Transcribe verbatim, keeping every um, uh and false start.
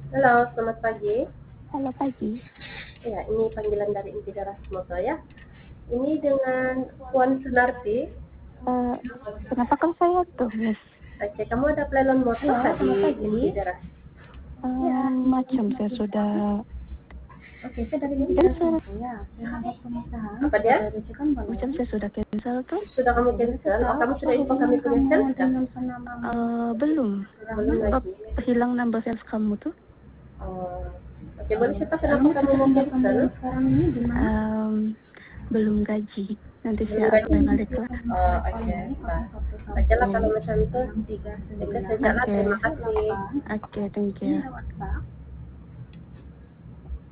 Halo, selamat pagi. Halo pagi. Ya, ini panggilan dari inti daras moto ya. Ini dengan Puan Sunarti. Eh, Kenapa kan saya tuh, Miss? Oke, kamu ada pelelan moto Ya, nggak di selamat pagi. inti daras? Eh, macam saya sudah Oke, saya dari inti daras cancel. moto ya. Sahabat pengusaha. Apa dia? Macam saya sudah cancel tuh. Sudah kamu cancel? Oh, kamu sudah info kami punya sales kah? Eh, belum. Belum Sebab lagi. hilang number sales kamu tuh. Oh, oke, boleh cerita kenapa kamu mau cancel? Em, Belum gaji. Nanti Belum saya gaji. apply balik lah. Oh, oke. Nah, oke lah kalau macam itu. Oke, sejak lah. Oke, Terima kasih. oke, thank you.